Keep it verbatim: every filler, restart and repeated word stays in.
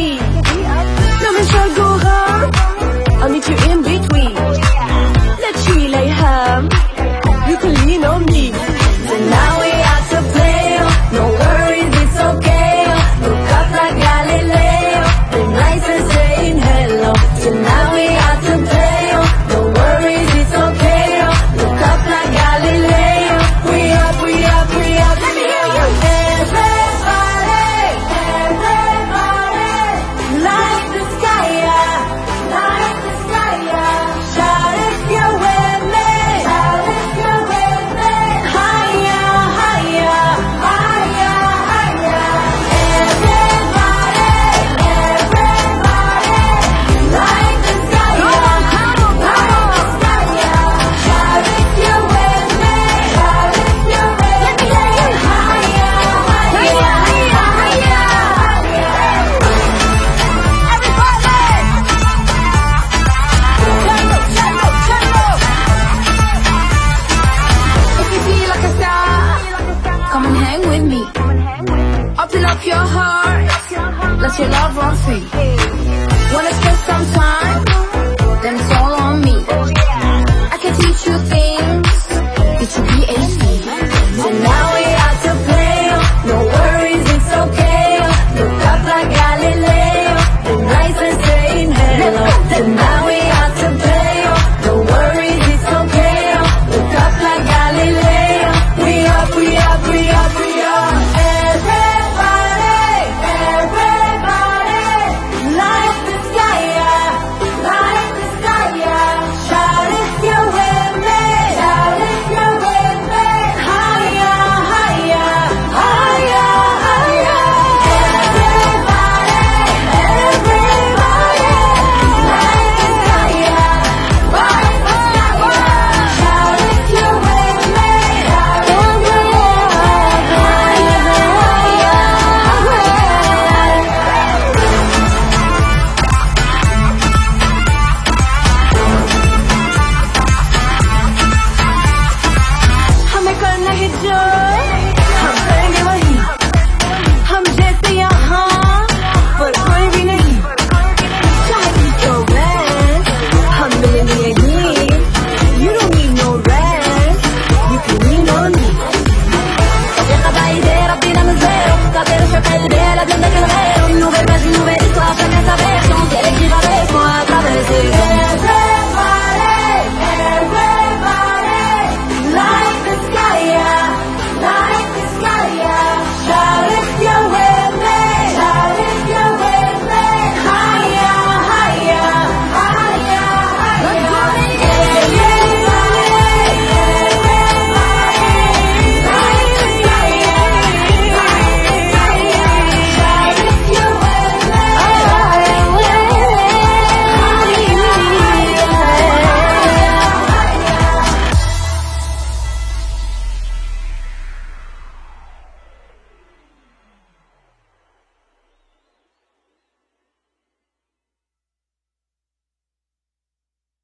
me. No merry-go-round, I'll meet you in between. Let's tree lay ham, you can lean on me. So now we have to play, no worries, it's okay. Look up like Galileo, the nights are saying hello. So now we have to play, no worries, it's okay. Look up like Galileo, we up, we up, we up. Let me hear you. Everybody, everybody, light the sky up, light the sky up. Shout if you're with me, shout if you're with me. Higher, higher, higher, higher. Everybody, everybody, light the sky up, light the sky up. Shout if you're with me, shout if you're with me. Higher, higher, higher, higher. If you feel like a star, come and hang with me. Open up your heart, let your love run free. Wanna spend some time